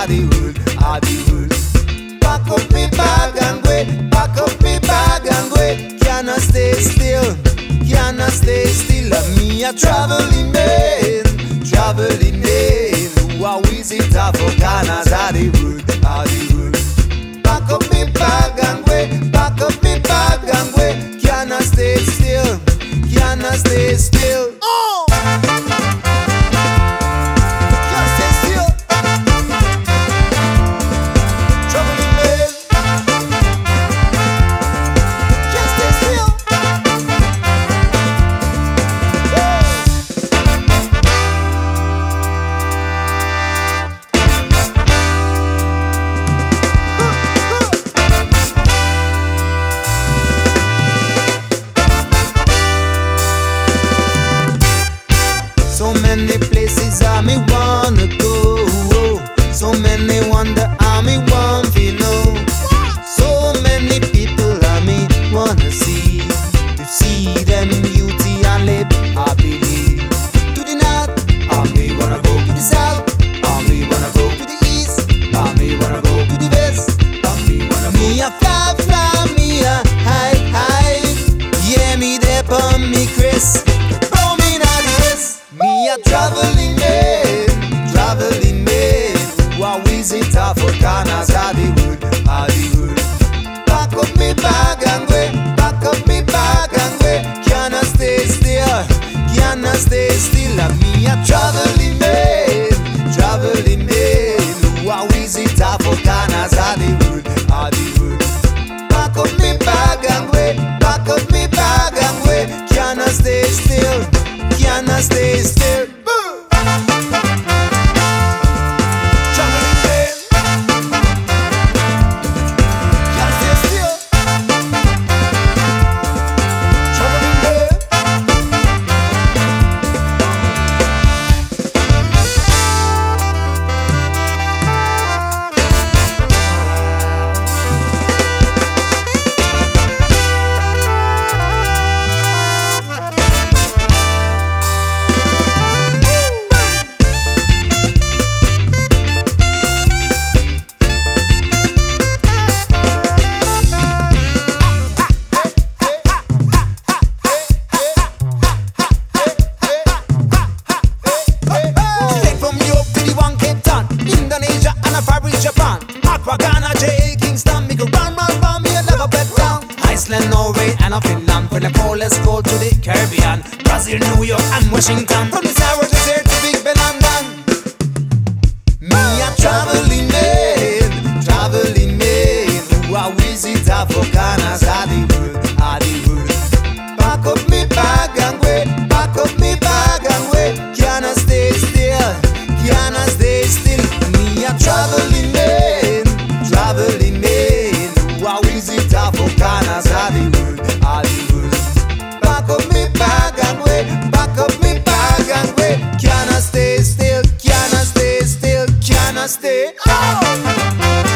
of the world, of the world. Pack up me bag and go, pack up me bag and go. Cannot stay still, cannot stay still. Me a traveling man, traveling man. Who a visit for corners of the world, of the world. Pack up me bag and go, pack up me bag and go. Cannot stay still, cannot stay still. So many places I me wanna go. So many wonder I me want to know. So many people I me wanna see. To see them beauty and live happily. To the north, I me wanna go. To the south, I me wanna go. To the east, I me wanna go. To the west, I me wanna go. Me a fly, fly, me a high, high. Yeah, me there on me Chris. Me a traveling man, traveling man. Who a visit for corners of the world, of the world. Pack up me bag and go, pack up me bag and go. Cannot stay still, cannot stay still. Me a traveling man, traveling man. Who a visit for corners of the world, of the world. Pack up me bag and go, pack up me bag and go. Cannot stay still, cannot stay still. Traveling man, can't stay still. Traveling man. Iceland, Norway, and Finland. From the coldest cold to the Caribbean. Brazil, New York, and Washington. From the Sahara Desert to Big Ben, London. Me a traveling man, traveling man. Who a visit for corners of the world, of the world. Pack up me bag and go, pack up me bag and go. Cannot stay still, cannot stay still. Me a traveling man, traveling man. Who a visit for corners of the world, of the world. Pack up me bag and go, pack up me bag and go. Cannot stay still, cannot stay still, cannot stay. Oh!